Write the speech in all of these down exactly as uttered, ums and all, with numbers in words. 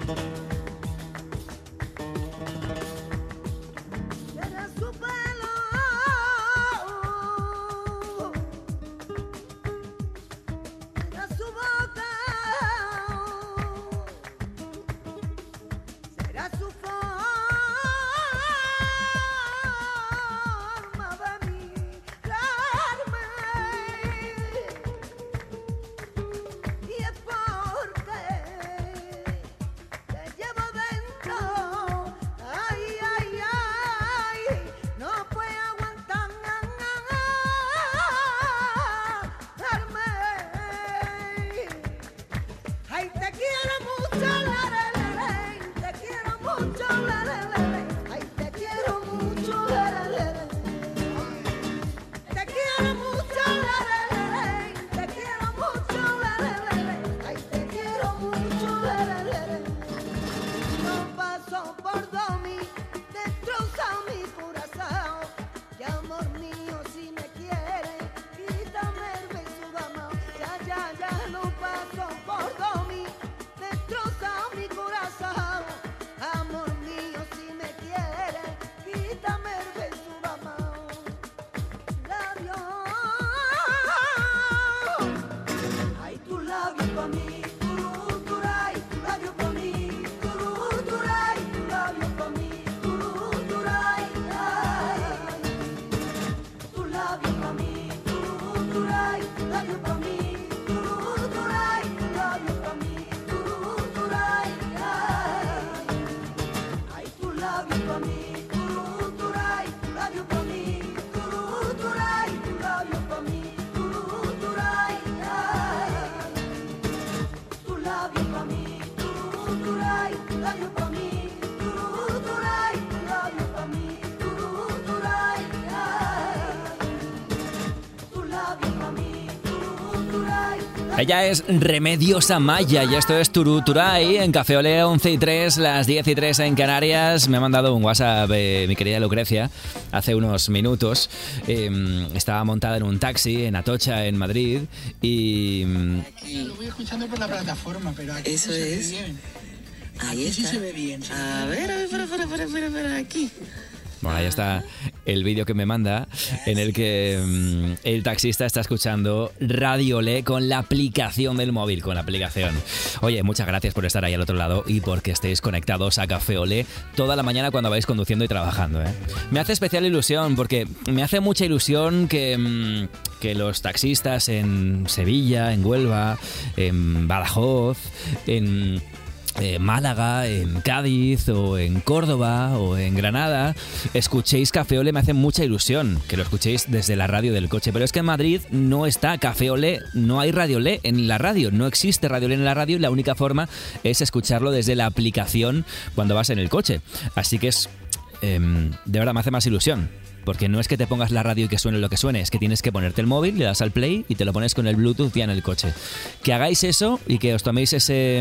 Ella es Remedios Amaya y esto es Turú Turay en Café Olé, once y tres, las diez y tres en Canarias. Me ha mandado un WhatsApp eh, mi querida Lucrecia hace unos minutos. Eh, estaba montada en un taxi en Atocha, en Madrid, y... Aquí lo voy escuchando por la plataforma, pero aquí eso no se es. ve bien. Ahí aquí está. sí se ve bien. Se a ve ver, bien. a ver, espera, espera, espera, espera, espera, aquí. Bueno, ahí está el vídeo que me manda en el que um, el taxista está escuchando Radio Olé con la aplicación del móvil, con la aplicación. Oye, muchas gracias por estar ahí al otro lado y porque estéis conectados a Café Olé toda la mañana cuando vais conduciendo y trabajando, ¿eh? Me hace especial ilusión porque me hace mucha ilusión que, um, que los taxistas en Sevilla, en Huelva, en Badajoz, en... Eh, Málaga, en Cádiz o en Córdoba o en Granada, escuchéis Café Olé. Me hace mucha ilusión que lo escuchéis desde la radio del coche, pero es que en Madrid no está Café Olé, no hay Radio Olé en la radio, no existe Radio Olé en la radio y la única forma es escucharlo desde la aplicación cuando vas en el coche, así que es eh, de verdad me hace más ilusión. Porque no es que te pongas la radio y que suene lo que suene, es que tienes que ponerte el móvil, le das al play y te lo pones con el Bluetooth ya en el coche. Que hagáis eso y que os toméis ese,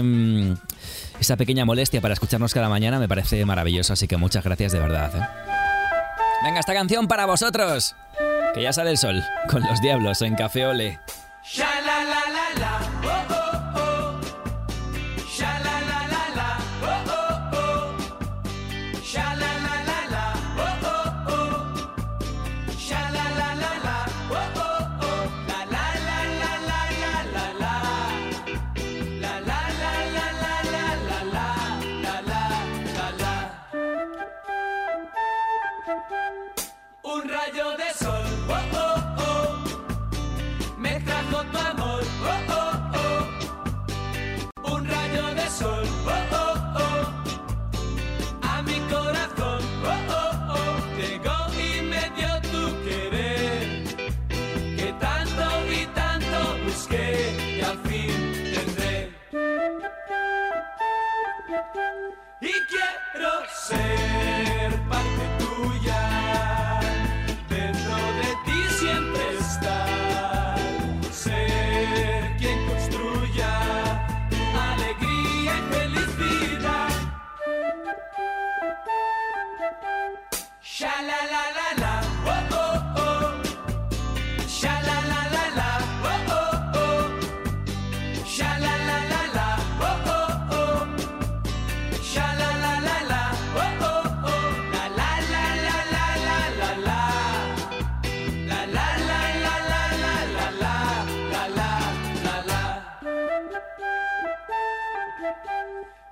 esa pequeña molestia para escucharnos cada mañana me parece maravilloso, así que muchas gracias de verdad, ¿eh? Venga, esta canción para vosotros, que ya sale el sol, con Los Diablos en Café Olé. Un rayo de sol, oh, oh, oh, mezcla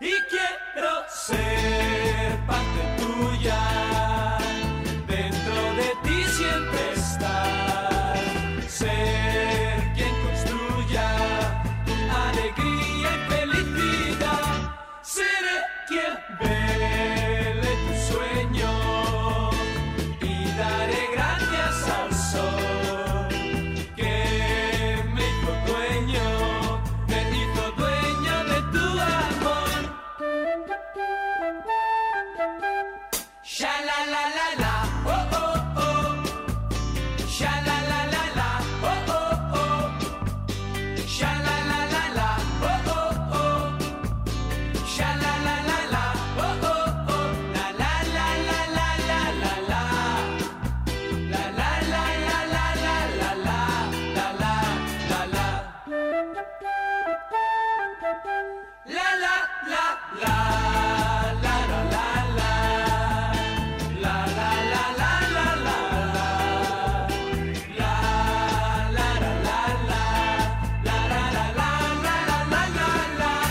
y quiero ser parte tuya. Dentro de ti siempre estar, ser quien construya alegría y felicidad. Seré quien vele tu sueño y daré gracias al sol que me hizo dueño, me hizo dueño de tu amor. Sha la la la la, oh oh oh. Sha la la la la, oh oh oh. Sha la la la la, oh oh oh. Sha la la la la, oh oh oh. La la la la la la la la. La la la la la la la la. La la la la. La la la la. La la la la. La la la la la la la. La la la la la. La la la la la la la la.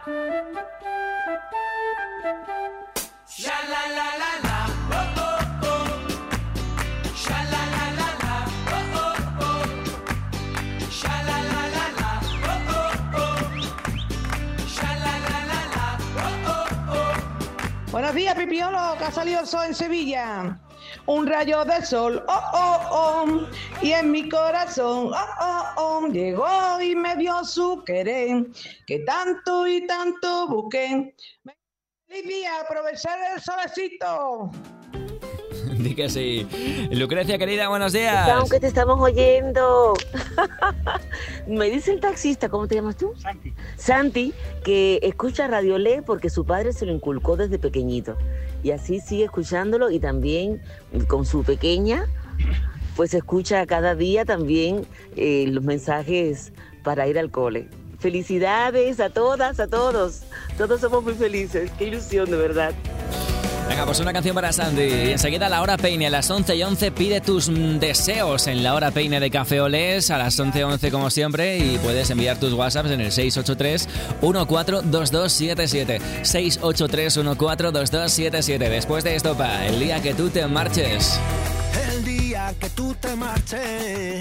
Sha la la la la, oh oh oh. Sha la la la la, oh oh oh. Sha la la la la, oh oh oh. Sha la la la la, oh oh oh. Buenos días, Pipiolo, que ha salido el sol en Sevilla. Un rayo de sol, oh, oh, oh, y en mi corazón, oh, oh, oh, llegó y me dio su querer, que tanto y tanto busqué. Feliz día, aprovechar el solecito. Di que sí. Lucrecia, querida, buenos días. Aunque te estamos oyendo. Me dice el taxista, ¿cómo te llamas tú? Santi. Santi, que escucha Radio Le porque su padre se lo inculcó desde pequeñito. Y así sigue escuchándolo y también con su pequeña, pues escucha cada día también eh, los mensajes para ir al cole. Felicidades a todas, a todos. Todos somos muy felices. Qué ilusión, de verdad. Venga, pues una canción para Sandy. Y enseguida La Hora Peine. A las once y once pide tus mm, deseos en La Hora Peine de Café Olés. A las once y once como siempre. Y puedes enviar tus WhatsApps en el seis ocho tres, uno cuatro dos dos siete siete. seis ocho tres, uno cuatro dos dos siete siete. Después de esto, pa, el día que tú te marches. El día que tú te marches,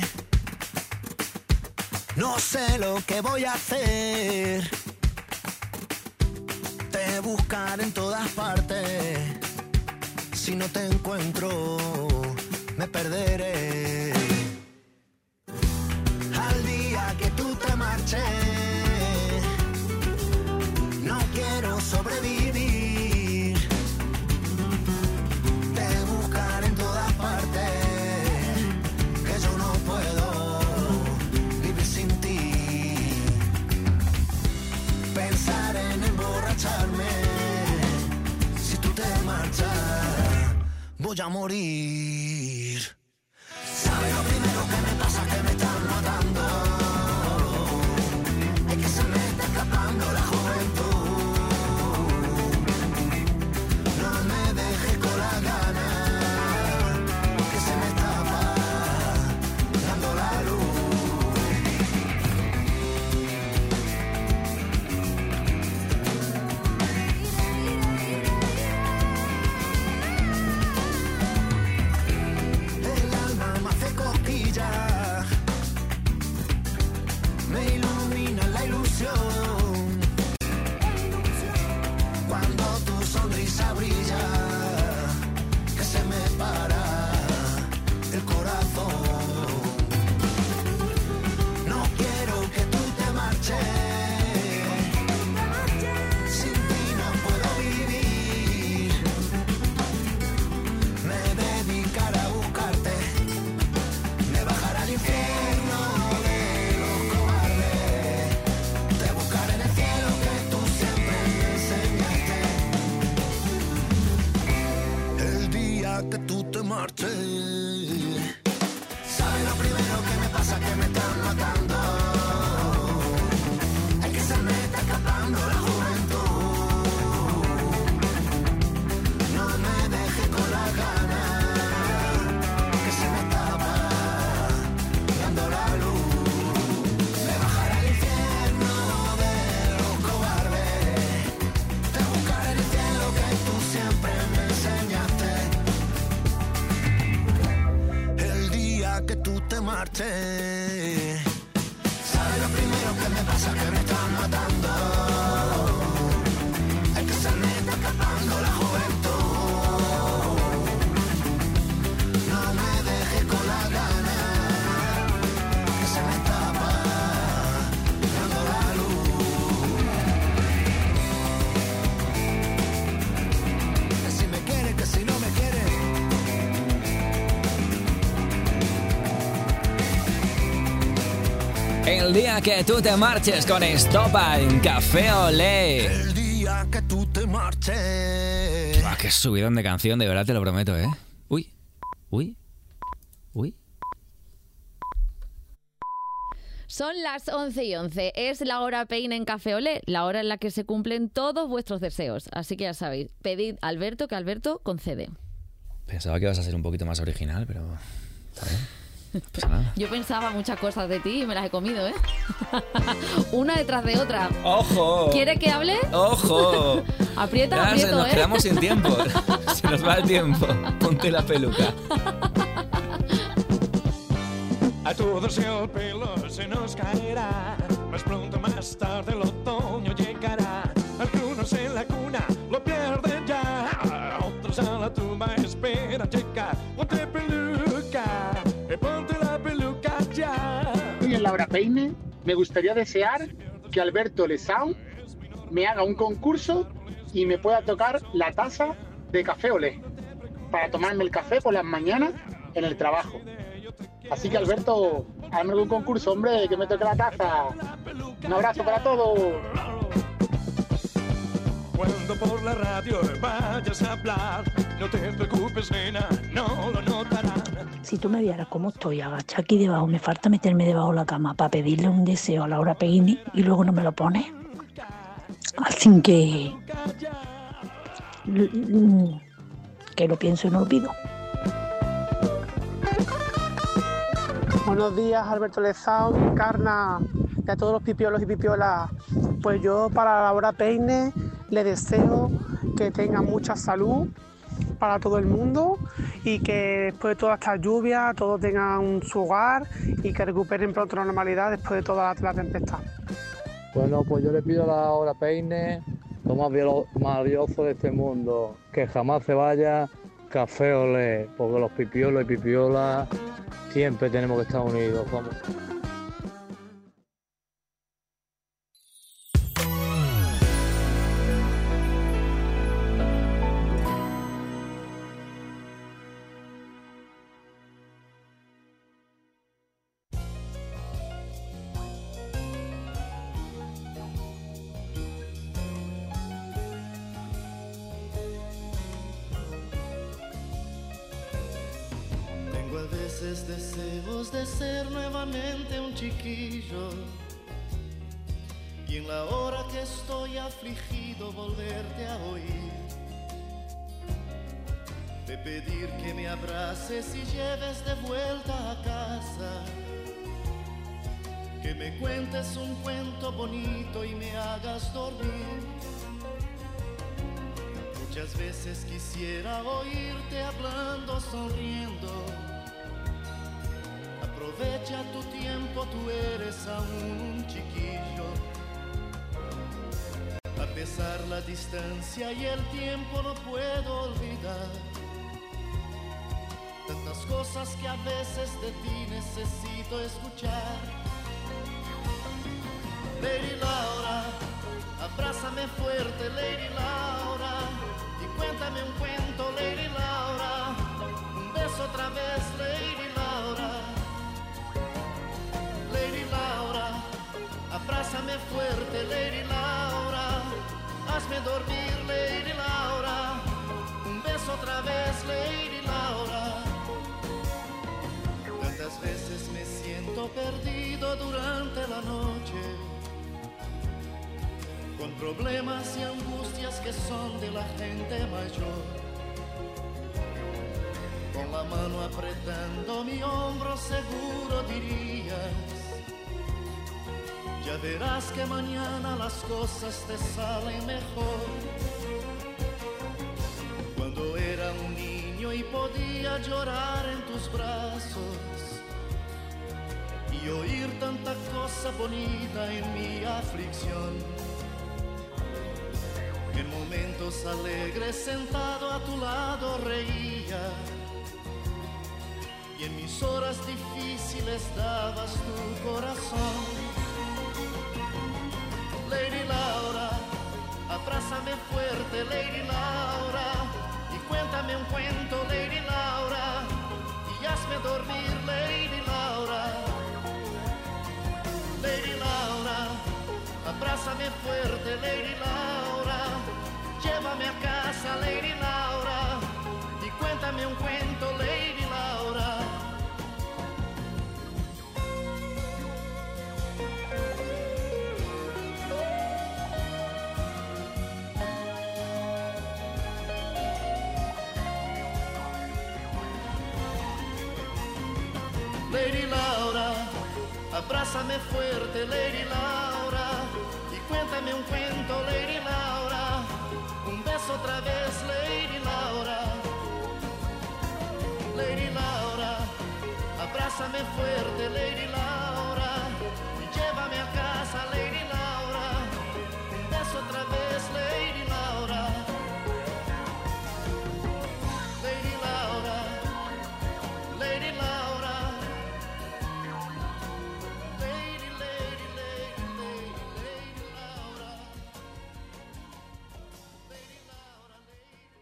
no sé lo que voy a hacer. Te buscaré en todas partes. Si no te encuentro, me perderé. Al día que tú te marches, no quiero sobrevivir. Te buscaré en todas partes, que yo no puedo vivir sin ti. Pensar en emborracharme, si tú te marchas, voy a morir. ¿Sabes lo primero que me pasa? Que me están matando. Es que se me está escapando la juventud. No me dejes con la gana, que se me escapa dando la luz. marches. ¿Sabes lo primero que me pasa? Que me están matando. Es que se me está escapando la juventud. No me dejes con la gana, que se me escapa dando la luz. Que si me quieres, que si no me quieres. El día que tú te marches con Estopa en Café Olé. El día que tú te marches. Ah, qué subidón de canción, de verdad te lo prometo, ¿eh? Uy, uy, uy. Son las once y once. Es la hora Peine en Café Olé, la hora en la que se cumplen todos vuestros deseos. Así que ya sabéis, pedid a Alberto que Alberto concede. Pensaba que ibas a ser un poquito más original, pero... ¿está bien? No pasa nada. Yo pensaba muchas cosas de ti y me las he comido, ¿eh? Una detrás de otra. ¡Ojo! ¿Quieres que hable? ¡Ojo! Aprieta, Ya aprieto, se nos ¿eh? quedamos sin tiempo. Se nos va el tiempo. Ponte la peluca. A todos el pelo se nos caerá, más pronto más tarde el otoño llegará. Algunos en la cuna lo pierden ya, otros a la tumba esperan llegar. Ponte peluca, eh, ponte la peluca ya. Hoy en la hora Peine me gustaría desear que Alberto Lesao me haga un concurso y me pueda tocar la taza de Café Olé para tomarme el café por las mañanas en el trabajo. Así que Alberto, hazme algún concurso, hombre, que me toque la taza. Un abrazo para todos. Cuando por la radio vayas a hablar, no te preocupes, nena, no lo notarán. Si tú me vieras cómo estoy agachada aquí debajo, me falta meterme debajo de la cama para pedirle un deseo a Laura Peine y luego no me lo pone. Así que... que lo pienso y no lo pido. Buenos días, Alberto Lesao, Encarna, y a todos los pipiolos y pipiolas. Pues yo para Laura Peine le deseo que tenga mucha salud para todo el mundo y que después de toda esta lluvia todos tengan su hogar y que recuperen pronto la normalidad después de toda la, la tempestad. Bueno, pues yo le pido a Laura Peine lo más maravilloso de este mundo, que jamás se vaya Café Olé, porque los pipiolos y pipiolas siempre tenemos que estar unidos. Vamos. Deseos de ser nuevamente un chiquillo y en la hora que estoy afligido volverte a oír, de pedir que me abraces y lleves de vuelta a casa, que me cuentes un cuento bonito y me hagas dormir. Muchas veces quisiera oírte hablando, sonriendo. Aprovecha tu tiempo, tú eres aún un chiquillo. A pesar la distancia y el tiempo no puedo olvidar tantas cosas que a veces de ti necesito escuchar. Lady Laura, abrázame fuerte, Lady Laura, y cuéntame un cuento, Lady Laura. Un beso otra vez, Lady Laura. Lady Laura, abrázame fuerte, Lady Laura. Hazme dormir, Lady Laura. Un beso otra vez, Lady Laura. Tantas veces me siento perdido durante la noche, con problemas y angustias que son de la gente mayor. Con la mano apretando mi hombro seguro dirías: ya verás que mañana las cosas te salen mejor. Cuando era un niño y podía llorar en tus brazos, y oír tanta cosa bonita en mi aflicción. En momentos alegres sentado a tu lado reía, y en mis horas difíciles dabas tu corazón. Lady Laura, abrázame fuerte, Lady Laura, y cuéntame un cuento, Lady Laura, y hazme dormir, Lady Laura. Lady Laura, abrázame fuerte, Lady Laura, llévame a casa, Lady Laura, y cuéntame un cuento, Lady Laura. Lady Laura, abrázame fuerte, Lady Laura, y cuéntame un cuento, Lady Laura, un beso otra vez, Lady Laura. Lady Laura, abrázame fuerte, Lady Laura, y llévame a casa, Lady Laura, un beso otra vez, Lady Laura. Lady Laura, Lady Laura. Lady, lady, lady, lady, Lady Laura. Lady Laura, Lady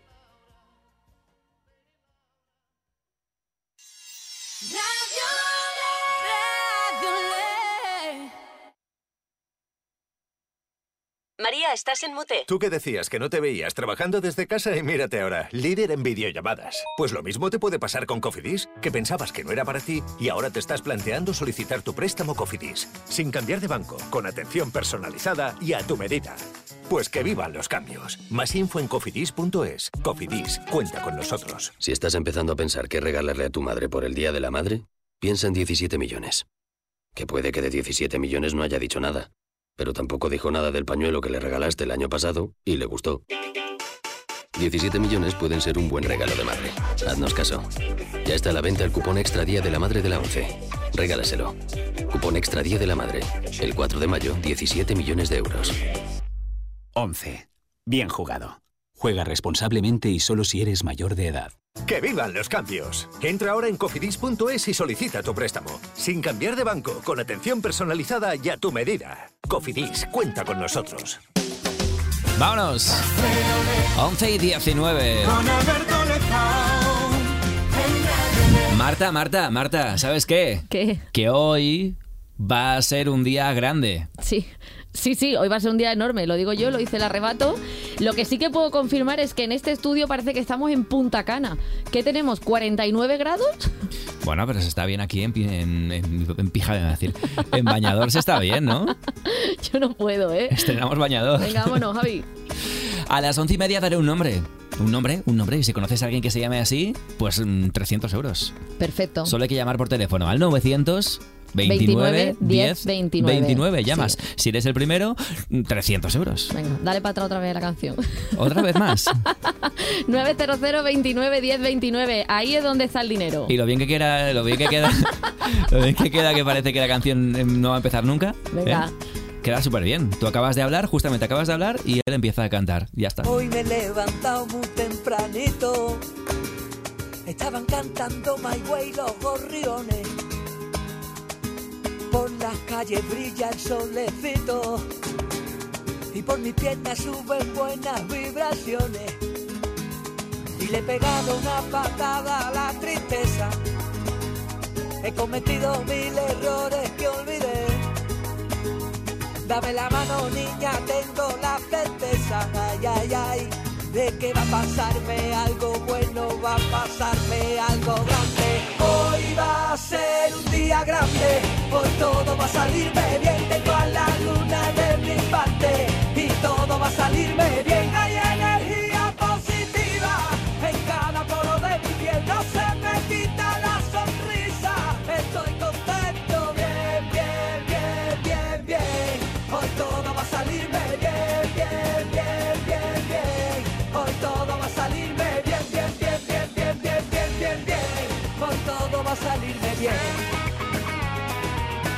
María, estás en mute. Tú que decías que no te veías trabajando desde casa y mírate ahora, líder en videollamadas. Pues lo mismo te puede pasar con Cofidis, que pensabas que no era para ti y ahora te estás planteando solicitar tu préstamo Cofidis, sin cambiar de banco, con atención personalizada y a tu medida. Pues que vivan los cambios. Más info en cofidis punto es. Cofidis, cuenta con nosotros. Si estás empezando a pensar qué regalarle a tu madre por el Día de la Madre, piensa en diecisiete millones. Que puede que de diecisiete millones no haya dicho nada, pero tampoco dijo nada del pañuelo que le regalaste el año pasado y le gustó. diecisiete millones pueden ser un buen regalo de madre. Haznos caso. Ya está a la venta el cupón Extra Día de la Madre de la ONCE. Regálaselo. Cupón Extra Día de la Madre. El cuatro de mayo, diecisiete millones de euros. once. Bien jugado. Juega responsablemente y solo si eres mayor de edad. ¡Que vivan los cambios! Entra ahora en cofidis punto es y solicita tu préstamo. Sin cambiar de banco, con atención personalizada y a tu medida. Cofidis, cuenta con nosotros. ¡Vámonos! once y diecinueve. Marta, Marta, Marta, ¿sabes qué? ¿Qué? Que hoy va a ser un día grande. Sí. Sí, sí, hoy va a ser un día enorme, lo digo yo, lo hice el arrebato. Lo que sí que puedo confirmar es que en este estudio parece que estamos en Punta Cana. ¿Qué tenemos? ¿cuarenta y nueve grados? Bueno, pero se está bien aquí en, en, en, en pija, es decir, en bañador se está bien, ¿no? Yo no puedo, ¿eh? Estrenamos bañador. Venga, vámonos, Javi. A las once y media daré un nombre. Un nombre, un nombre. Y si conoces a alguien que se llame así, pues trescientos euros. Perfecto. Solo hay que llamar por teléfono al novecientos veintinueve diez veintinueve. veintinueve. Llamas. Sí. Si eres el primero, trescientos euros. Venga, dale para atrás otra vez la canción. ¿Otra vez más? nueve cero cero veintinueve diez veintinueve. Ahí es donde está el dinero. Y lo bien que queda, lo bien que queda, lo bien que queda que parece que la canción no va a empezar nunca. Venga. ¿Eh? Queda súper bien. Tú acabas de hablar, justamente acabas de hablar y él empieza a cantar. Ya está. Hoy me he levantado muy tempranito. Estaban cantando My Way los gorriones. Por las calles brilla el solecito y por mis piernas suben buenas vibraciones. Y le he pegado una patada a la tristeza. He cometido mil errores que olvidé. Dame la mano, niña, tengo la certeza, ay, ay, ay, de que va a pasarme algo bueno, va a pasarme algo grande. Hoy va a ser un día grande, hoy todo va a salirme bien. Tengo a la luna de mi parte y todo va a salirme bien. Hay energía positiva en cada poro de mi piel, no se me quita la sonrisa. Estoy contento, bien, bien, bien, bien, bien. Hoy todo va a salirme bien, bien, bien, bien, bien. Hoy todo va a salirme bien, bien, bien, bien, bien, bien, bien, bien, bien. Hoy todo va a salirme bien.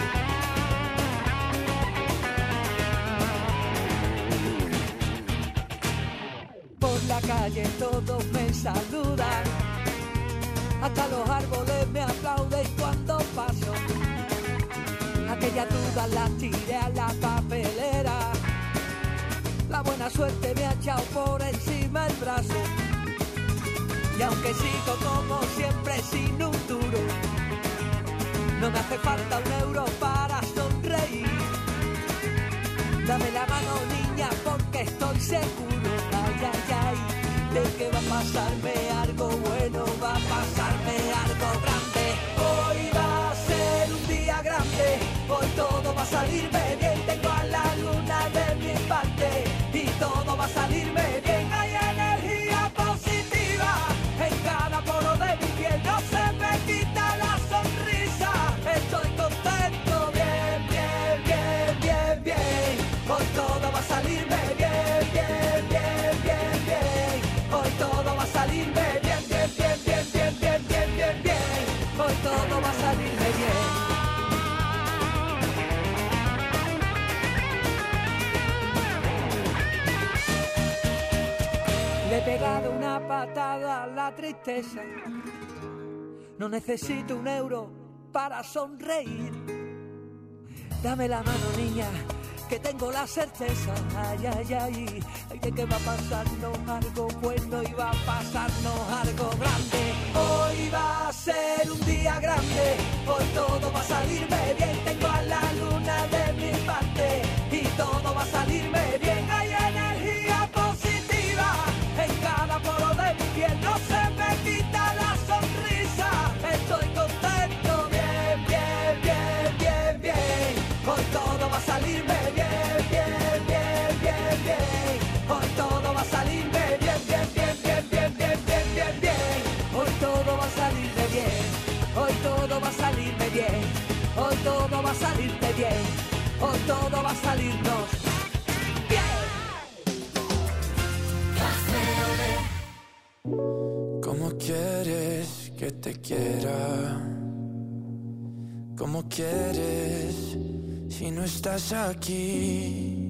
en la calle todos me saludan, hasta los árboles me aplauden cuando paso. Aquellas dudas las tiré a la papelera, la buena suerte me ha echado por encima el brazo. Y aunque sigo como siempre sin un duro, no me hace falta un euro para sonreír. Dame la mano, niña, porque estoy seguro, ay, ay, ay, de que va a pasarme algo bueno, va a pasarme algo grande. Hoy va a ser un día grande, hoy todo va a salirme bien. Tengo a la luna de mi parte y todo va a salirme bien. Hay energía positiva en cada poro de mi piel, no se me quita la sonrisa. Estoy contento, bien, bien, bien, bien, bien. Hoy todo va a salirme bien, bien, bien, bien, bien. Hoy todo va a salirme bien, bien, bien, bien, bien, bien, bien, bien, bien. Hoy todo va a salirme bien. Le he pegado una patada a la tristeza. No necesito un euro para sonreír. Dame la mano, niña, que tengo la certeza, ay, ay, ay, ay, de que va a pasarnos algo bueno y va a pasarnos algo grande. Hoy va a ser un día grande, hoy todo va a salirme bien. Tengo a la luna de mi parte y todo va a salirme bien. Hay energía positiva en cada poro de mi piel, no se me quita la sonrisa. Estoy contento, bien, bien, bien, bien, bien. Hoy todo va a salirme bien, bien, bien, bien, bien. Hoy todo va a salirme bien, bien, bien, bien, bien, bien, bien, bien, bien. Hoy todo va a salirme bien. Hoy todo va a salirme bien. Hoy todo va a salirte bien. Hoy todo va a salirnos bien. ¿Cómo quieres que te quiera? ¿Cómo quieres si no estás aquí?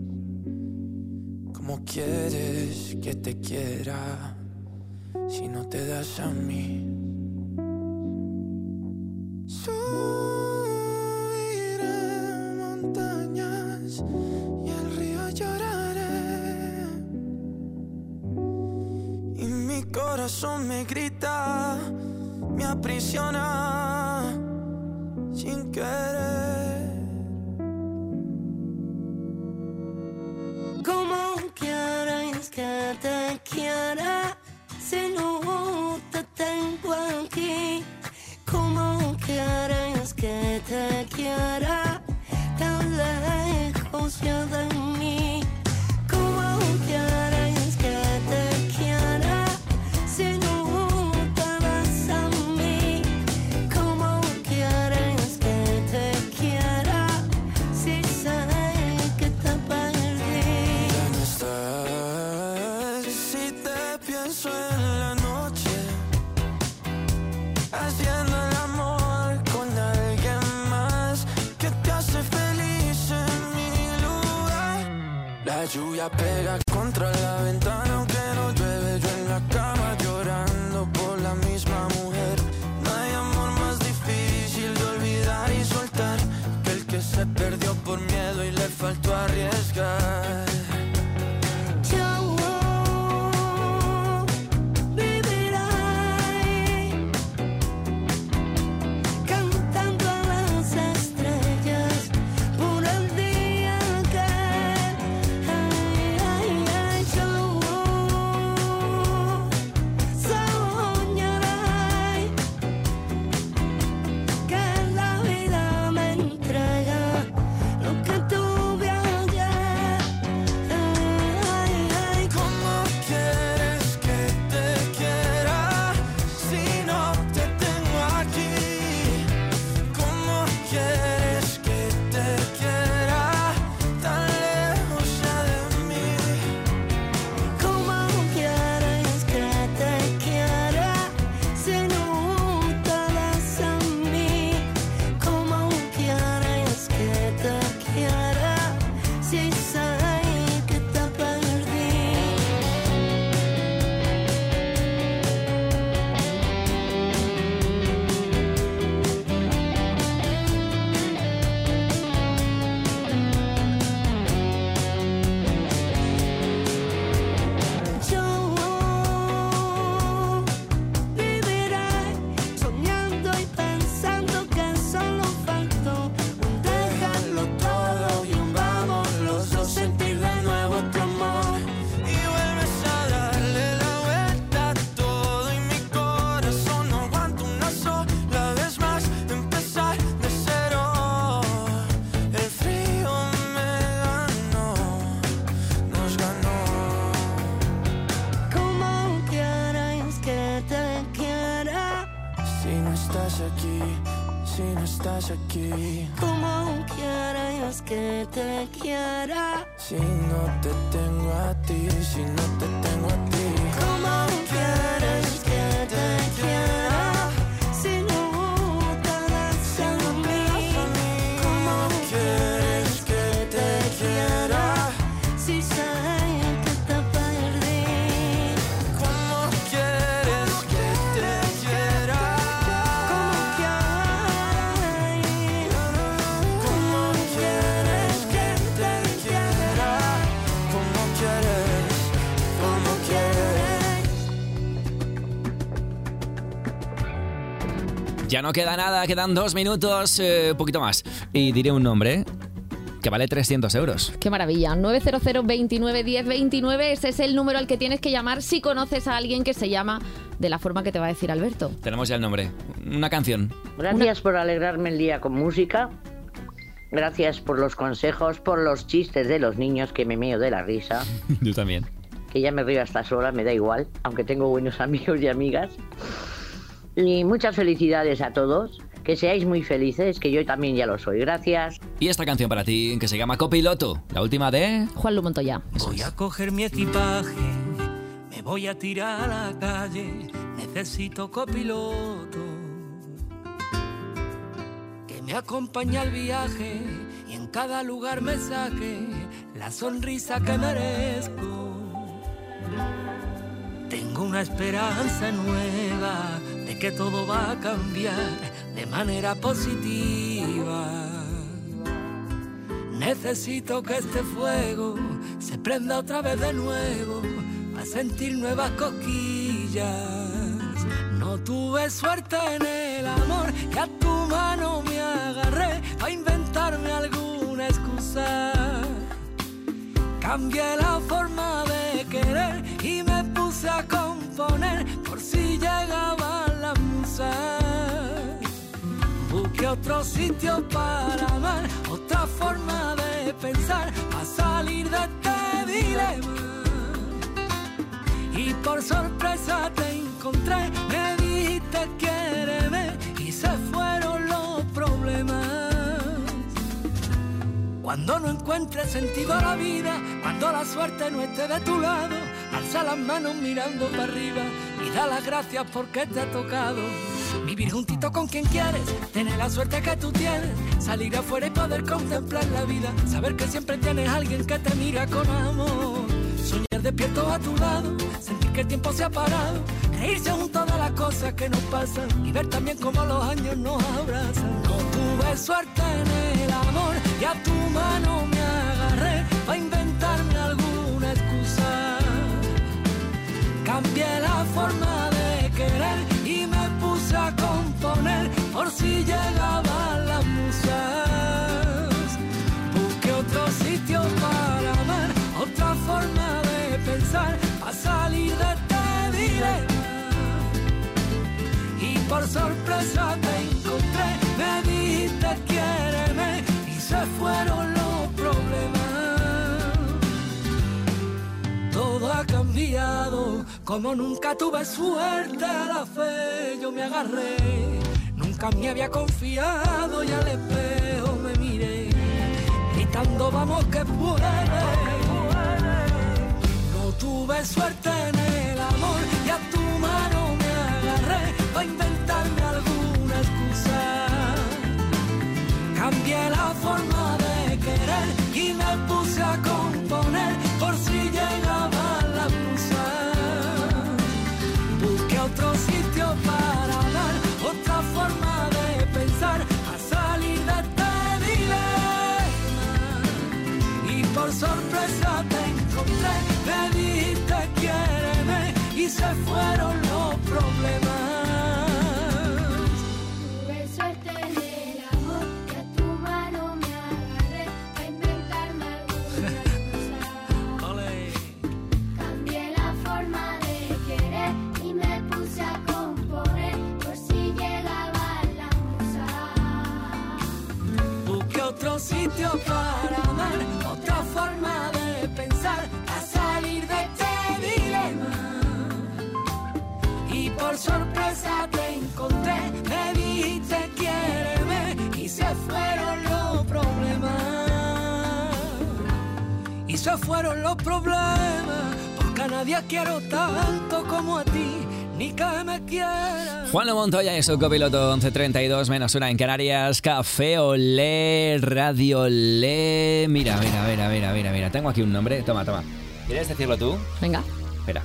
¿Cómo quieres que te quiera si no te das a mí? Subiré montañas y el río lloraré, y mi corazón me grita, me aprisiona sin querer. ¿Cómo quieres que te quiera si no te tengo aquí? ¿Cómo quieres que te quiera tan lejos ya de mí? ¿Cómo quieres que te quiera si no te das a mí? ¿Cómo quieres que te quiera si sé que te perdí? Ya no estás, si te pienso en la noche, haciendo el amor con alguien más que te hace feliz en mi lugar. La lluvia pega contra la ventana aunque no llueve, yo en la cama llorando por la misma mujer. No hay amor más difícil de olvidar y soltar que el que se perdió por miedo y le faltó arriesgar. Yo viviré cantando a las estrellas por el día que ay, ay, ay, yo soñaré que la vida me entrega lo que tuve ayer. aquí si no estás aquí? ¿Cómo quieres que te quiera? Si no te tengo a ti, si no te tengo a ti. ¿Cómo quieres que te quiera? Si no te das a mí. ¿Cómo quieres que te quiera? Si sé que te perdí. ¿Cómo quieres que te quiera? ¿Cómo quieres que te quiera? ¿Cómo quieres? ¿Cómo quieres? Ya no queda nada, quedan dos minutos, eh, un poquito más. Y diré un nombre que vale trescientos euros. Qué maravilla. nueve cero cero, veintinueve, diez, veintinueve. Ese es el número al que tienes que llamar si conoces a alguien que se llama de la forma que te va a decir Alberto. Tenemos ya el nombre. Una canción. Gracias por alegrarme el día con música. Gracias por los consejos, por los chistes de los niños, que me meo de la risa. Yo también. Que ya me río hasta sola, me da igual, aunque tengo buenos amigos y amigas. Y muchas felicidades a todos. Que seáis muy felices, que yo también ya lo soy. Gracias. Y esta canción para ti, que se llama Copiloto. La última de... Juan Lu Montoya. Voy a coger mi equipaje, me voy a tirar a la calle, necesito copiloto que me acompañe al viaje y en cada lugar me saque la sonrisa que merezco. Tengo una esperanza nueva de que todo va a cambiar de manera positiva. Necesito que este fuego se prenda otra vez de nuevo para sentir nuevas cosquillas. No tuve suerte en el amor y a tu mano me agarré para inventarme alguna excusa. Cambié la forma de querer y me puse a componer por si llegaban las musas. Busqué otro sitio para amar, otra forma de pensar, para salir de este dilema. Y por sorpresa te encontré, me dijiste quiéreme y se fueron los problemas. Cuando no encuentres sentido a la vida, cuando la suerte no esté de tu lado, alza las manos mirando para arriba y da las gracias porque te ha tocado. Vivir juntito con quien quieres, tener la suerte que tú tienes, salir afuera y poder contemplar la vida, saber que siempre tienes alguien que te mira con amor, soñar despierto a tu lado, sentir que el tiempo se ha parado, reírse junto de las cosas que nos pasan y ver también cómo los años nos abrazan. No tuve suerte en el amor y a tu mano me agarré para inventarme alguna excusa. Cambié la forma de querer y me puse a componer por si llegaban las musas. Busqué otro sitio para amar, otra forma de pensar, para salir de este dilema. Y por sorpresa te encontré, me dijiste quiéreme y se fueron los problemas. Todo ha cambiado, como nunca tuve suerte, a la fe yo me agarré. Nunca me había confiado y al espejo me miré, gritando vamos que puede. No tuve suerte en el amor y a tu mano me agarré para inventarme alguna excusa. Cambié la forma de querer y me puse a componer por si llegaban las musas. Busqué otro sitio para amar, otra forma de pensar, a salir de este dilema. Y por sorpresa te encontré, me dijiste quiéreme y se fueron los problemas. Tuve suerte en el amor y a tu mano me agarré para inventarme alguna excusa. Cambié la forma de querer y me puse a componer por si llegaban las musas. Busqué otro sitio para amar, otra forma de pensar, a salir de este dilema. Y por sorpresa te encontré, me dijiste nunca fueron los problemas, porque a nadie quiero tanto como a ti, ni que me quieras. Juan Montoya y su copiloto, once treinta y dos menos una en Canarias. Café Olé, Radio Olé. Mira, mira, mira, mira, mira, mira. Tengo aquí un nombre. Toma, toma. ¿Quieres decirlo tú? Venga. Espera.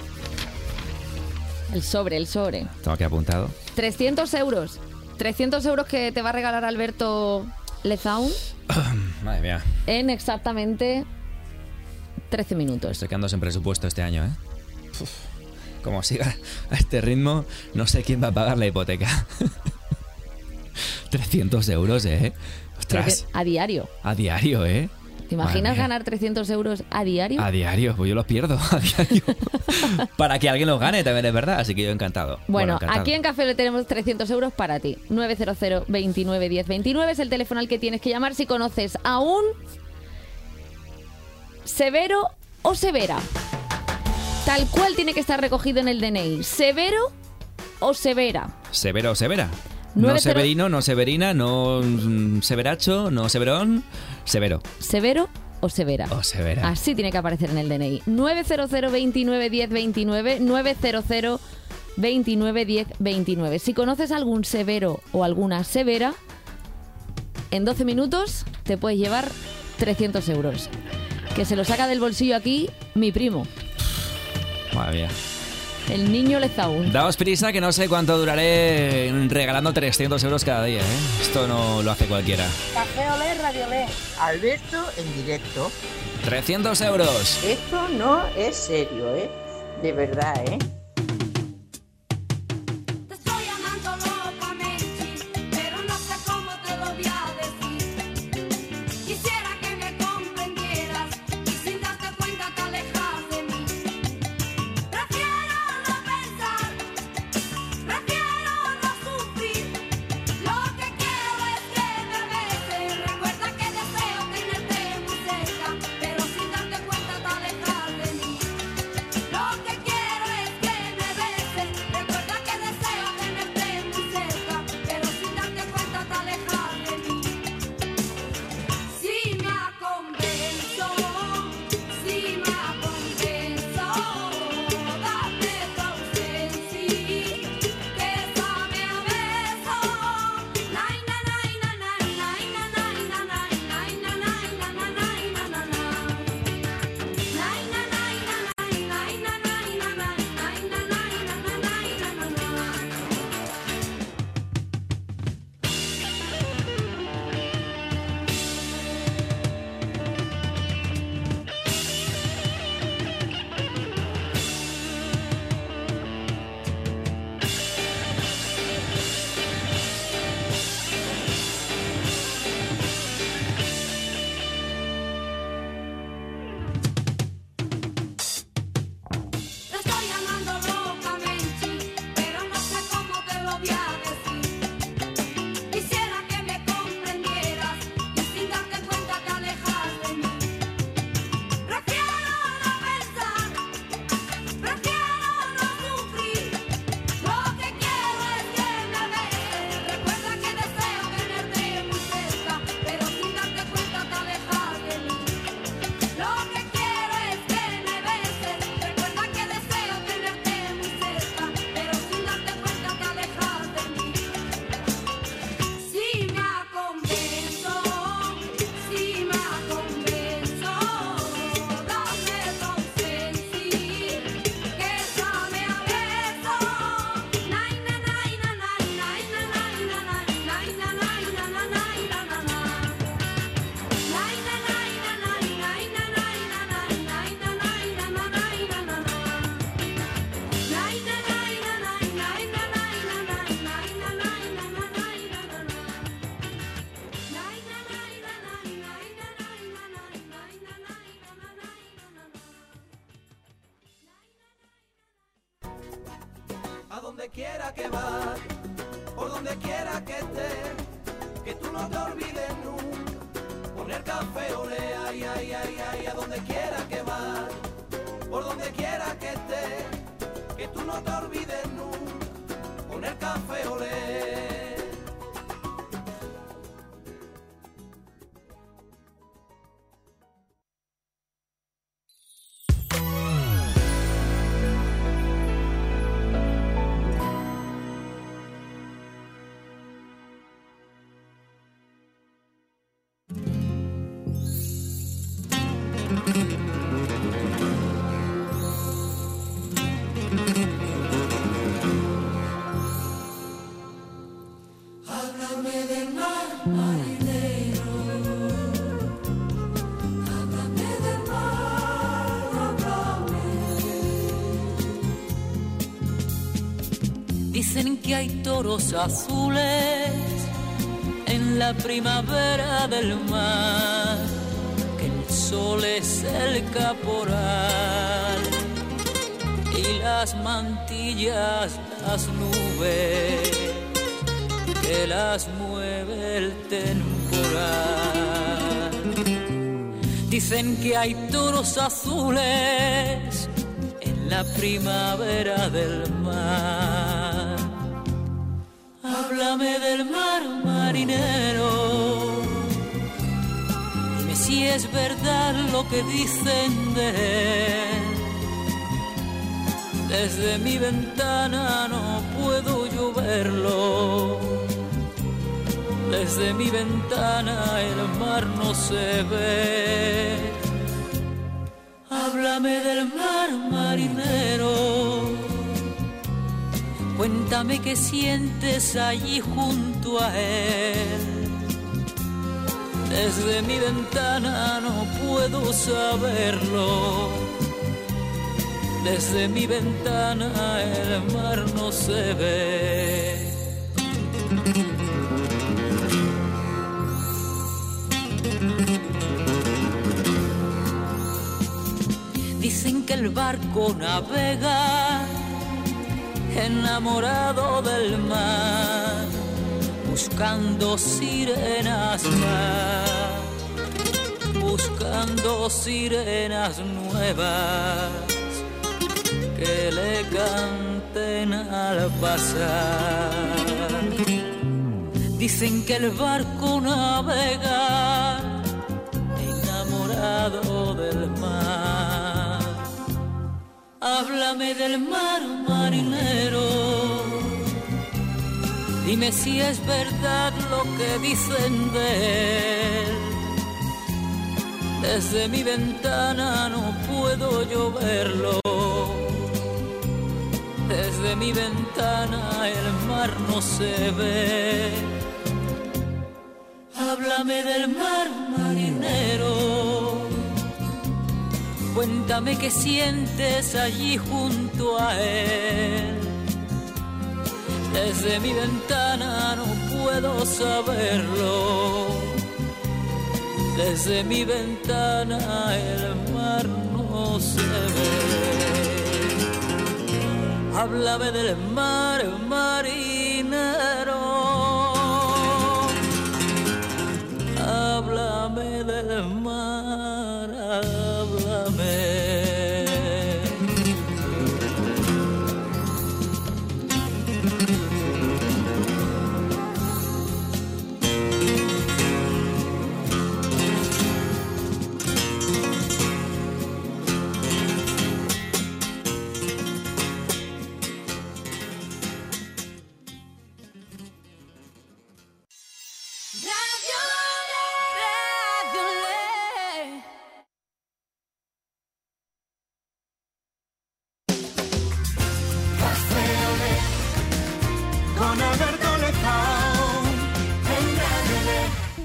El sobre, el sobre. Tengo aquí apuntado. trescientos euros. trescientos euros que te va a regalar Alberto Lezaun Madre mía. en exactamente trece minutos. Estoy quedando sin presupuesto este año, ¿eh? Uf, como siga a este ritmo, no sé quién va a pagar la hipoteca. trescientos euros, ¿eh? Ostras. A diario. A diario, ¿eh? ¿Te imaginas Madre mía. ganar trescientos euros a diario? A diario, pues yo los pierdo a diario. Para que alguien los gane también es verdad, así que yo encantado. Bueno, encantado. aquí en Café le tenemos trescientos euros para ti. nueve cero cero, veintinueve, diez, veintinueve es el teléfono al que tienes que llamar si conoces a un severo o severa. Tal cual tiene que estar recogido en el D N I. ¿Severo o severa? ¿Severo o severa? nueve No cero severino, no severina, no mm, severacho, no severón, severo. ¿Severo o severa? O severa. Así tiene que aparecer en el D N I. nueve cero cero, veintinueve, diez, veintinueve, nueve cero cero, veintinueve, diez, veintinueve. Si conoces algún severo o alguna severa, en doce minutos te puedes llevar trescientos euros. Que se lo saca del bolsillo aquí mi primo, Madre mía. el niño Lezaun. Daos prisa que no sé cuánto duraré regalando trescientos euros cada día, ¿eh? Esto no lo hace cualquiera. Café Olé, Radio Olé. Alberto en directo. trescientos euros. Esto no es serio, ¿eh? De verdad, ¿eh? Pero no sé cómo te lo voy a decir. Quisiera que me comprendieras y sin darte cuenta te alejas de mí. Prefiero no pensar, prefiero no sufrir. Lo que quiero es que me beses. Recuerda que deseo tenerte muy cerca, pero sin darte cuenta te alejas de mí. Lo que quiero es que me beses. Recuerda que deseo tenerte muy cerca, pero sin darte cuenta te alejas de mí. Si me convenzo, si me convenzo, dame tu ausencia, que sabe a beso. Nay, na, nay, na, nay, nay, na, nay, na, nay, nay, na, nay, na, na, nay, na, na, na. Nay, na, nay, na, nay, nay, na, nay, na, nay, nay, na, nay, na, na, nay, na, na, na. Te estoy amando locamente, pero no sé cómo te lo voy a decir. Quisiera que me comprendieras y sin darte cuenta te alejas de mí. Prefiero no pensar, prefiero no sufrir. Lo que quiero es que me beses. Recuerda que deseo tenerte muy cerca, pero sin darte cuenta te alejas de mí. Lo que quiero es que me beses. Recuerda que deseo tenerte muy cerca, pero sin darte cuenta te alejas de mí. Si me convenzo, si me convenzo, dame tu ausencia, que sabe a beso. Nay, na, nay, na, nay, nay, na, nay, na, nay, nay, na, nay, na, na, nay, na, na, na. Nay, na, nay, na, nay, nay, na, nay, na, nay, nay, na, nay, na, na, nay, na, na, na. Nay, na, nay, na, nay, nay, na, nay, na, nay, nay, na, nay, na, na, nay, na, na, na. Nay, na, nay, na, nay, nay, na, nay, nay, na, nay, na, nay, na, na, na. A donde quiera que vas, por donde quiera que estés, que tú no te olvides nunca, poner café olé, ay, ay, ay, ay, a donde quiera que vas, por donde quiera que estés, que tú no te olvides nunca, poner café olé. Dicen que hay toros azules en la primavera del mar, que el sol es el caporal y las mantillas las nubes que las mueve el temporal. Dicen que hay toros azules en la primavera del mar. Háblame del mar, marinero, dime si es verdad lo que dicen de él. Desde mi ventana no puedo yo verlo, desde mi ventana el mar no se ve. Háblame del mar, marinero, cuéntame qué sientes allí junto a él. Desde mi ventana no puedo saberlo, desde mi ventana el mar no se ve. Dicen que el barco navega enamorado del mar, buscando sirenas más, buscando sirenas nuevas que le canten al pasar. Dicen que el barco navega enamorado del mar. Háblame del mar, marinero, dime si es verdad lo que dicen de él. Desde mi ventana no puedo yo verlo, desde mi ventana el mar no se ve. Háblame del mar, marinero, cuéntame qué sientes allí junto a él. Desde mi ventana no puedo saberlo, desde mi ventana el mar no se ve. Háblame del mar, marinero, háblame del mar, háblame. Con Alberto Lezao en Radio Le.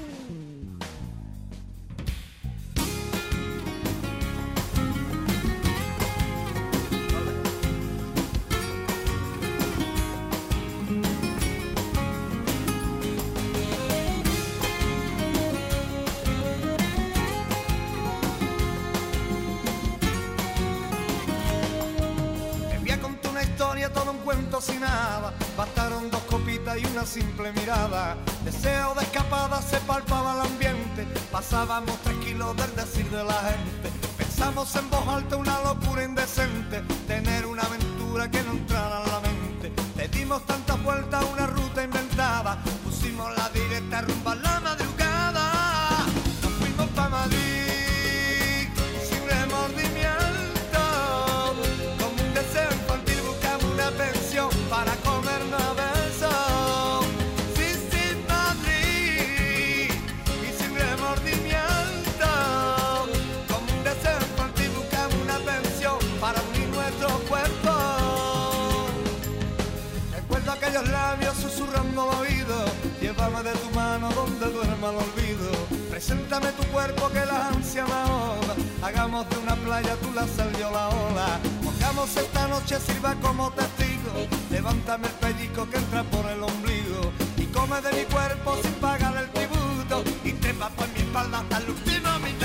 Les voy a contar una historia, todo un cuento sin nada. Bastaron dos copitas y una simple mirada. Deseo de escapada se palpaba el ambiente. Pasábamos tres kilos del decir de la gente. Pensamos en voz alta una locura indecente, tener una aventura que no entrara en la mente. Le dimos tantas vueltas a una ruta inventada, pusimos la directa rumba a la madrugada. Nos fuimos pa' Madrid sin remordimiento, como un deseo infantil buscamos una pensión para comernos a besos. Sí, sí, Madrid, y sin remordimiento, como un deseo infantil buscamos una pensión para unir nuestros cuerpos. Recuerdo aquellos labios susurrando al oído, llévame de tu mano donde duerma el olvido. Preséntame tu cuerpo que la ansia me ahoga, hagamos de una playa tú la sal yo la ola. Mojamos hagamos esta noche sirva como testigo. Levántame el pellizco que entra por el ombligo y come de mi cuerpo sin pagar el tributo y trepa por mi espalda hasta el último minuto.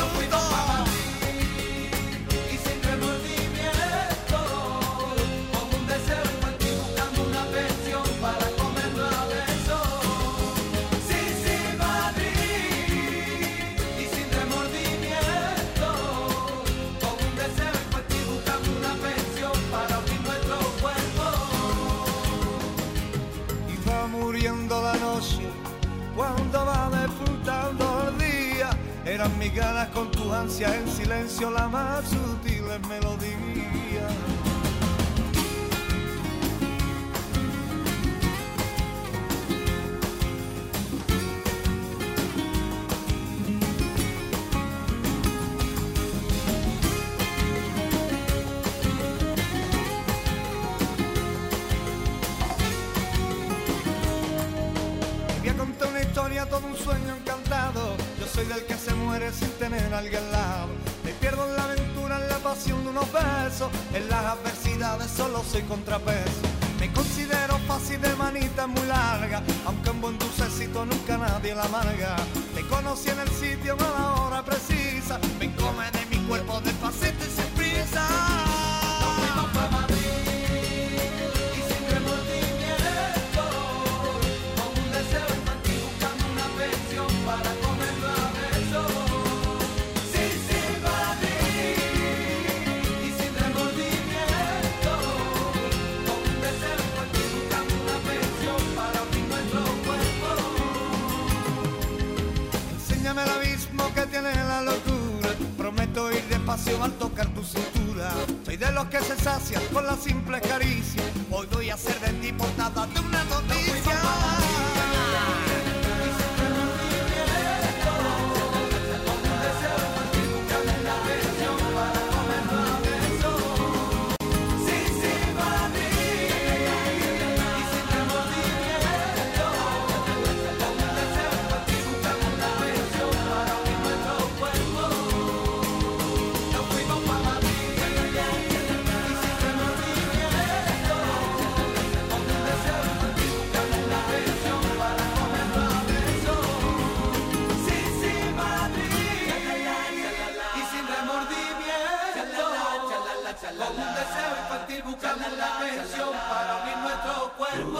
Y sin remordimiento, como un deseo infantil buscando una pensión para comerlo a besos. Sí, sí, Madrid. Y sin remordimiento, como un deseo infantil buscando una pensión para unir nuestro cuerpo. Y va muriendo la noche cuando va despuntando el día. Eran mis ganas con tu ansia en silencio la más sutil melodía. Voy a contar una historia, todo un sueño encantado. Yo soy del que se muere sin tener a alguien al lado. Me pierdo en la aventura, en la pasión de unos besos. En las adversidades solo soy contrapeso. Me considero fácil de manita muy larga, aunque un buen dulcecito nunca nadie la amarga. Te conocí en el sitio a la hora precisa. Me come de mi cuerpo despacito y sin prisa. Nos fuimos pa' Madrid y sin remordimiento, con un deseo infantil buscando una pensión para comerlo a besos. Sí, sí, Madrid y sin remordimiento, con un deseo infantil buscando una pensión para unir nuestro cuerpo. Enséñame el abismo que tiene la locura. Prometo ir despacio al tocar tu cintura. Soy de los que se sacian con la simple caricia. Hoy voy a hacer de ti portada de una noticia. Con un deseo infantil buscando la pensión para unir nuestro cuerpo.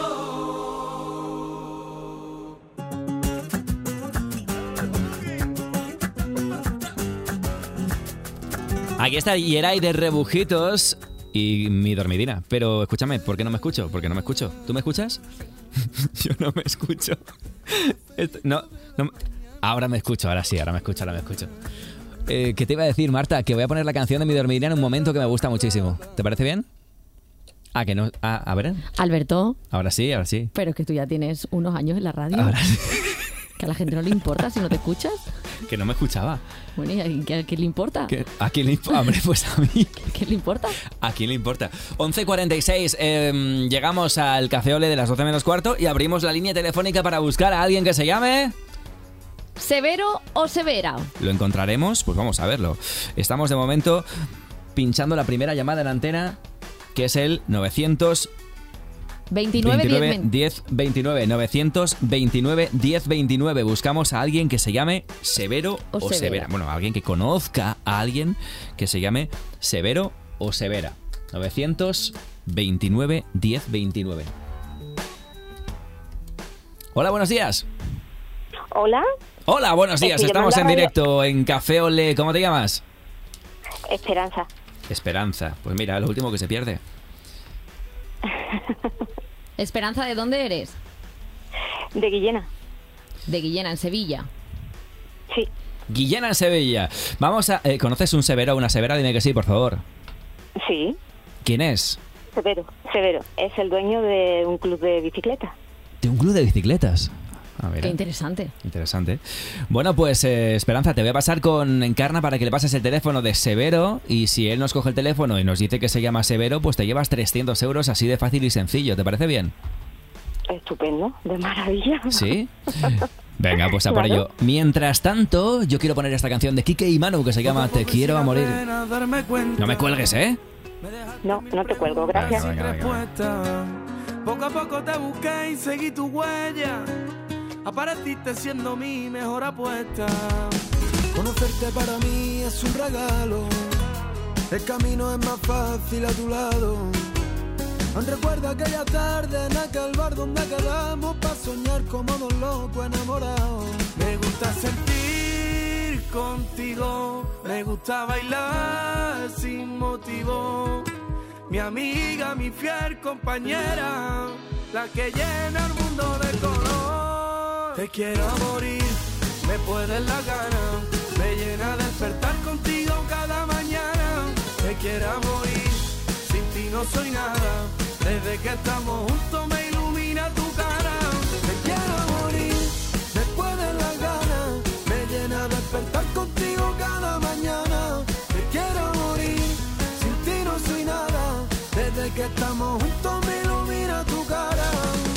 Aquí está Yeray de Rebujitos y mi dormidina. Pero escúchame, ¿por qué no me escucho? ¿Por qué no me escucho? ¿Tú me escuchas? Yo no me escucho. Esto- no, no. Ahora me escucho, ahora sí, ahora me escucho, ahora me escucho. Eh, ¿Qué te iba a decir, Marta? Que voy a poner la canción de mi dormidina en un momento que me gusta muchísimo. ¿Te parece bien? Ah, que no. Ah, a ver. Alberto, Ahora sí, ahora sí. pero es que tú ya tienes unos años en la radio. Ahora sí. Que a la gente no le importa si no te escuchas. Que no me escuchaba. Bueno, ¿y a, a quién le importa? ¿Qué? ¿A quién le importa? Hombre, pues a mí. ¿Qué le importa? ¿A quién le importa? once cuarenta y seis, eh, llegamos al Café Ole de las doce menos cuarto y abrimos la línea telefónica para buscar a alguien que se llame... ¿Severo o Severa? ¿Lo encontraremos? Pues vamos a verlo. Estamos de momento pinchando la primera llamada en antena, que es el novecientos veintinueve, diez veintinueve. novecientos veintinueve diez veintinueve. Buscamos a alguien que se llame Severo O o, Severa. Severa. Bueno, a alguien que conozca a alguien que se llame Severo o Severa. novecientos veintinueve diez veintinueve. Hola, buenos días. Hola, Hola, buenos días. Estoy Estamos en llamando a radio- directo en Café Ole. ¿Cómo te llamas? Esperanza. Esperanza. Pues mira, lo último que se pierde. Esperanza, ¿de dónde eres? De Guillena. De Guillena, en Sevilla. Sí. Guillena en Sevilla. Vamos a... eh, ¿Conoces un Severo o una Severa? Dime que sí, por favor. Sí, ¿Quién es? Severo. Severo. Es el dueño de un club de bicicleta. De un club de bicicletas. A ver. Qué interesante. Interesante. Bueno, pues eh, Esperanza, te voy a pasar con Encarna para que le pases el teléfono de Severo y si él nos coge el teléfono y nos dice que se llama Severo, pues te llevas trescientos euros así de fácil y sencillo. ¿Te parece bien? Estupendo, de maravilla. ¿Sí? Venga, pues a por Claro. ello. Mientras tanto, yo quiero poner esta canción de Quique y Manu que se llama Te quiero a morir. Darme cuenta No me cuelgues, ¿eh? Me dejas No, no te cuelgo, gracias. Sin respuesta. Poco a poco te busqué y seguí tu huella. Apareciste siendo mi mejor apuesta. Conocerte para mí es un regalo. El camino es más fácil a tu lado. Aún recuerdo aquella tarde en aquel bar donde quedamos para soñar como dos locos enamorados. Me gusta sentir contigo, me gusta bailar sin motivo. Mi amiga, mi fiel compañera, la que llena el mundo de color. Te quiero morir, me puedes la gana, me llena despertar contigo cada mañana. Te quiero morir, sin ti no soy nada. Desde que estamos juntos me ilumina tu cara. Te quiero morir, después de la gana. Me llena despertar contigo cada mañana. Te quiero morir, sin ti no soy nada. Desde que estamos juntos me ilumina tu cara.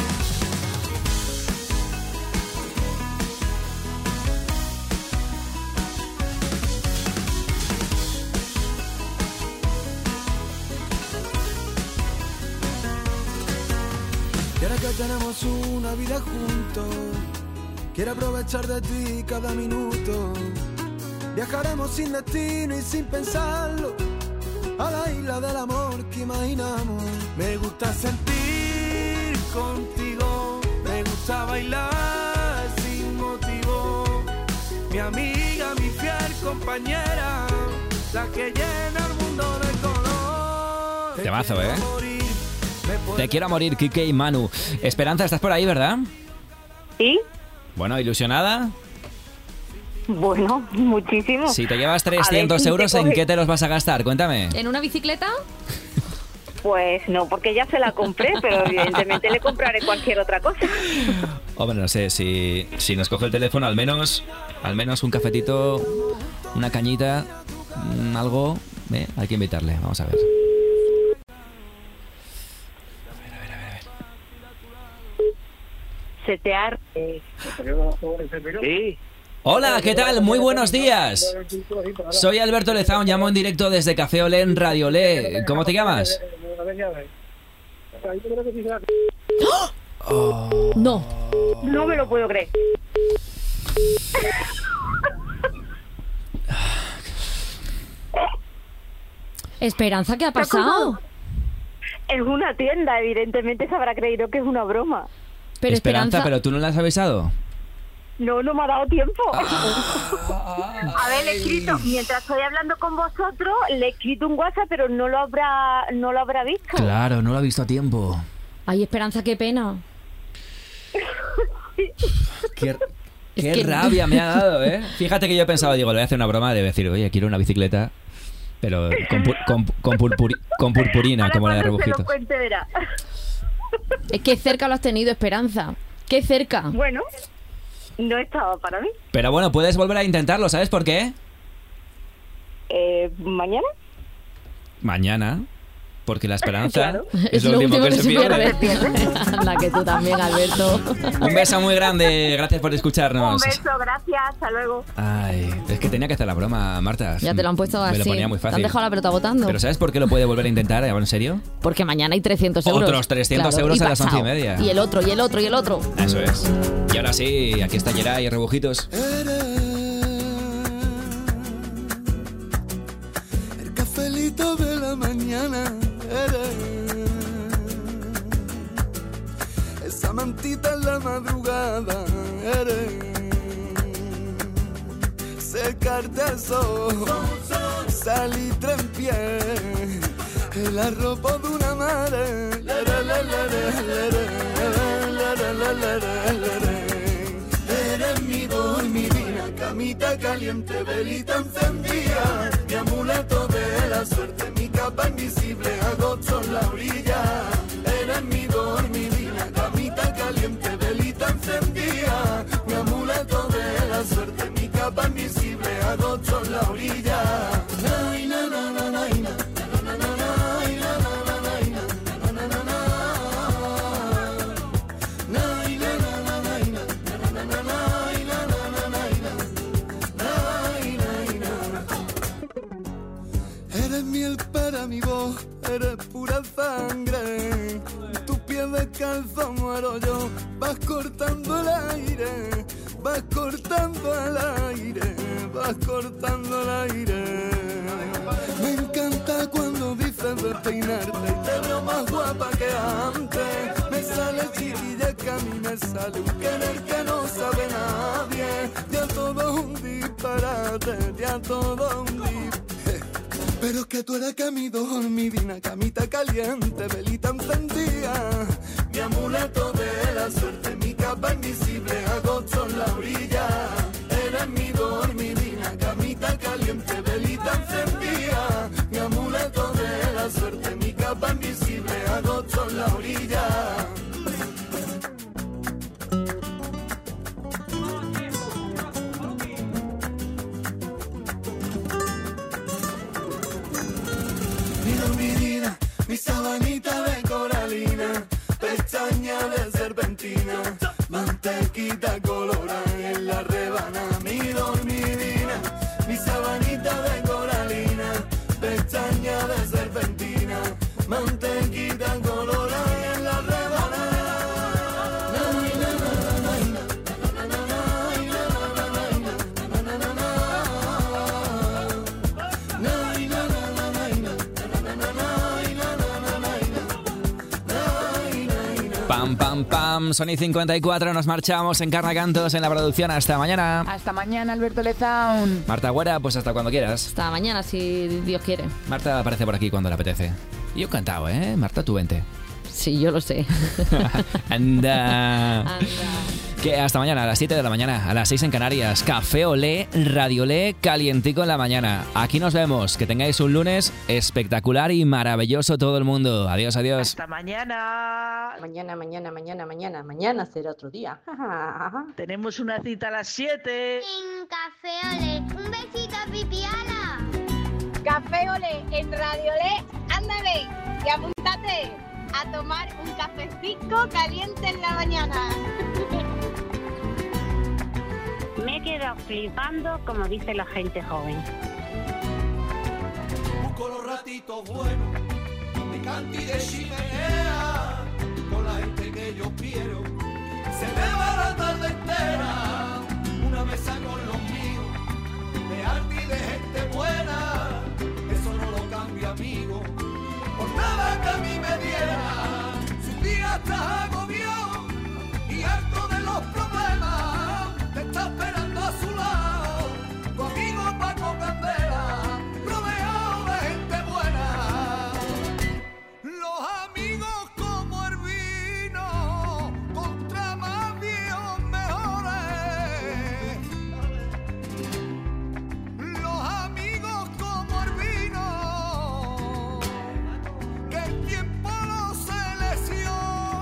Y ahora que tenemos una vida juntos, quiero aprovechar de ti cada minuto. Viajaremos sin destino y sin pensarlo a la isla del amor que imaginamos. Me gusta sentir contigo, me gusta bailar sin motivo. Mi amiga, mi fiel compañera, la que llena el mundo de color. Temazo, ¿eh? Te quiero morir, Kike y Manu. Esperanza, ¿estás por ahí, verdad? ¿Sí? Bueno, ¿ilusionada? Bueno, muchísimo. Si te llevas trescientos euros, ¿en qué te los vas a gastar? Cuéntame. ¿En una bicicleta? Pues no, porque ya se la compré, pero evidentemente le compraré cualquier otra cosa. Hombre, no sé, si, si nos coge el teléfono, al menos, al menos un cafetito, una cañita, mm, algo, ¿eh? Hay que invitarle, vamos a ver. Setear. Sí. Hola, ¿qué tal? Muy buenos días. Soy Alberto Lezaun, llamo en directo desde Café Olé en Radio Olé. ¿Cómo te llamas? ¡Oh! No. No me lo puedo creer. Esperanza, ¿qué ha pasado? Es una tienda, evidentemente se habrá creído que es una broma. Pero Esperanza, Esperanza, ¿pero tú no la has avisado? No, no me ha dado tiempo. A ver, le he escrito, mientras estoy hablando con vosotros, le he escrito un WhatsApp, pero no lo habrá, no lo habrá visto. Claro, no lo ha visto a tiempo. Ay, Esperanza, qué pena. Qué, Es qué que- rabia me ha dado, ¿eh? Fíjate que yo he pensado, digo, le voy a hacer una broma de decir, oye, quiero una bicicleta, pero con, pu- con, con, purpuri- con purpurina, Ahora como la de cuando se Rebujitos. lo cuente, verá. Es que cerca lo has tenido, Esperanza. Qué cerca. Bueno, no estaba para mí. Pero bueno, puedes volver a intentarlo, ¿sabes por qué? Eh, ¿Mañana? Mañana, porque la esperanza Claro. es lo último que se pierde. La que tú también, Alberto. Un beso muy grande, gracias por escucharnos. Un beso, gracias, hasta luego. Ay, es que tenía que hacer la broma, Marta. Ya te lo han puesto Me así. lo ponía muy Te han fácil. dejado la pelota votando. Pero ¿sabes por qué lo puede volver a intentar? ¿En serio? Porque mañana hay trescientos euros. Otros trescientos Claro, euros y a las once y pasado. media. Y el otro, y el otro, y el otro. Eso es. Y ahora sí, aquí está Geray y Rebujitos. El cafelito de la mañana eres esa mantita en la madrugada eres secarte al sol, salitre en pie, el arropo de una madre. Lere, lere, lere, lere, lere, lere, lere. Eres mi voz, mi vida, camita caliente, velita encendida, mi amuleto de la suerte, mi capa invisible, agosto en la orilla. Eres mi voz, mi vida, camita caliente, velita encendida, mi amuleto de la suerte, mi capa invisible, agosto en la orilla. Nay, na, na, na, na, na, na, na, na, na, na, na, na, na, na, na, na, na. Nay, na, na, na, na, na, na, na, na, na, nay, na, na, na, na, na, nay, nay, na. Eres miel para mi voz, eres pura sangre. Tu piel descalza muero yo, vas cortando el aire, vas cortando el aire, vas cortando el aire. Me encanta cuando dices de peinarte, te veo más guapa que antes. Me sale chiquilla que a mí me sale un querer que no sabe nadie. Ya todo un disparate, ya todo un disparate. Pero que tú eres que mi dormidina, camita caliente, velita encendida, mi amuleto de la suerte, mi capa invisible, agosto en la orilla. Eres mi dormidina, camita caliente, velita encendida, mi amuleto de la suerte, mi capa invisible, agosto en la orilla. Mi sabanita de coralina, pestaña de serpentina, mantequita colorada en la rebana. Mi dormidina, mi sabanita de coralina, pestaña de serpentina, mantequita colorada en la rebana. Pam, pam, pam, Sony cincuenta y cuatro, nos marchamos en Carnacantos en la producción. Hasta mañana. Hasta mañana, Alberto Lezaun. Marta Güera, pues hasta cuando quieras. Hasta mañana, si Dios quiere. Marta aparece por aquí cuando le apetece. Y yo encantado, ¿eh? Marta, tú vente. Sí, yo lo sé. Anda. Anda. Que hasta mañana a las siete de la mañana, a las seis en Canarias. Café Olé, Radio Olé, calientico en la mañana. Aquí nos vemos. Que tengáis un lunes espectacular y maravilloso todo el mundo. Adiós, adiós. Hasta mañana. Mañana, mañana, mañana, mañana. Mañana será otro día. Tenemos una cita a las siete. En Café Olé. Un besito, Pipiala. Café Olé en Radio Olé. Ándale y apúntate a tomar un cafecito caliente en la mañana. Me he quedado flipando, como dice la gente joven. Busco los ratitos buenos de canti y de chimenea, con la gente que yo quiero. Se me va la tarde entera, una mesa con los míos, de arte y de gente buena. Eso no lo cambio, amigo, por nada que a mí me diera. Si un día estás agobiado y harto de los problemas, te está esperando a su lado tu amigo Paco Candela, rodeado de gente buena. Los amigos como el vino, contra más viejos mejores. Los amigos como el vino, que el tiempo los seleccione,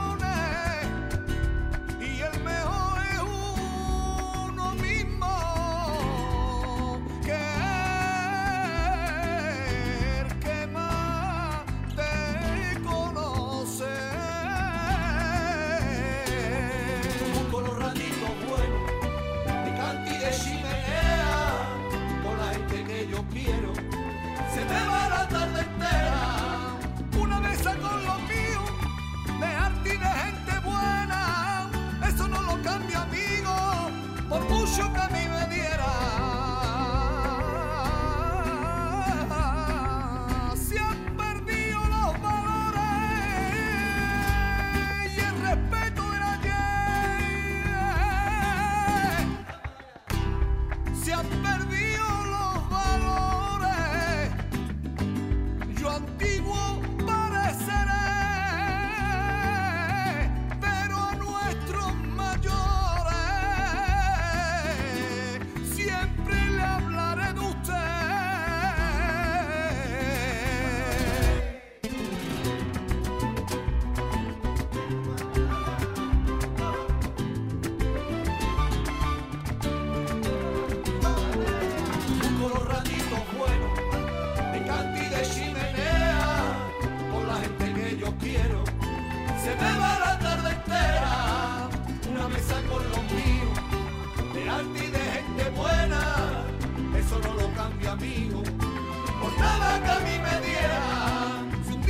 y el mejor es uno mismo, que el que más te conoce. Busco los ratitos buenos de canti y de chimenea, con la gente que yo quiero. Se me va la tarde entera, una mesa con los míos, de arte y de gente buena. Eso no lo cambia, amigo, por mucho que a mí me diera. Se han perdido los valores y el respeto del ayer. Se han perdido los valores. Yo antiguo pareceré, pero a nuestros mayores siempre le hablaré de usted. Busco los ratitos buenos de canti y de chimenea, con la gente que yo quiero. Se me va la tarde entera, una mesa con los míos, de arte y de gente buena. Eso no lo cambia, amigo, por nada que a mí me diera. Si un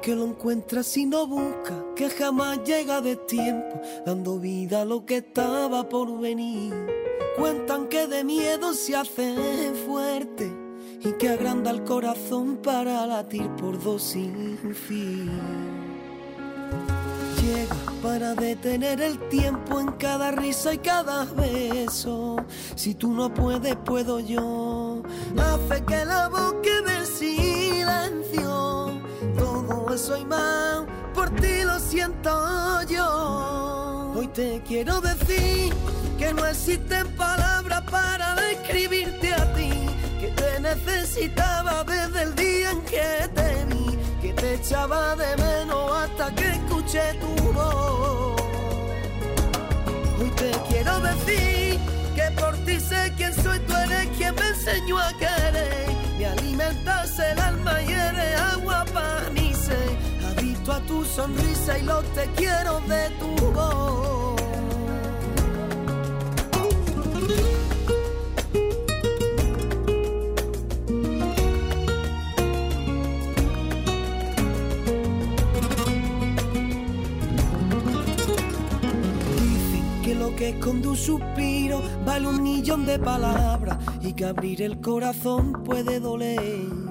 que lo encuentra si no busca, que jamás llega de tiempo, dando vida a lo que estaba por venir. Cuentan que de miedo se hace fuerte y que agranda el corazón para latir por dos sin fin. Llega para detener el tiempo en cada risa y cada beso. Si tú no puedes, puedo yo. Hace que la voz quede en silencio. Todo eso y más, por ti lo siento yo. Hoy te quiero decir que no existen palabras para describirte a ti, que te necesitaba desde el día en que te vi, que te echaba de menos hasta que escuché tu voz. Hoy te quiero decir que por ti sé quién soy, tú eres quien me enseñó a querer, me alimentas el alma y eres agua para mi sed, adicto a tu sonrisa y los te quiero de tu voz. Que esconde un suspiro vale un millón de palabras y que abrir el corazón puede doler.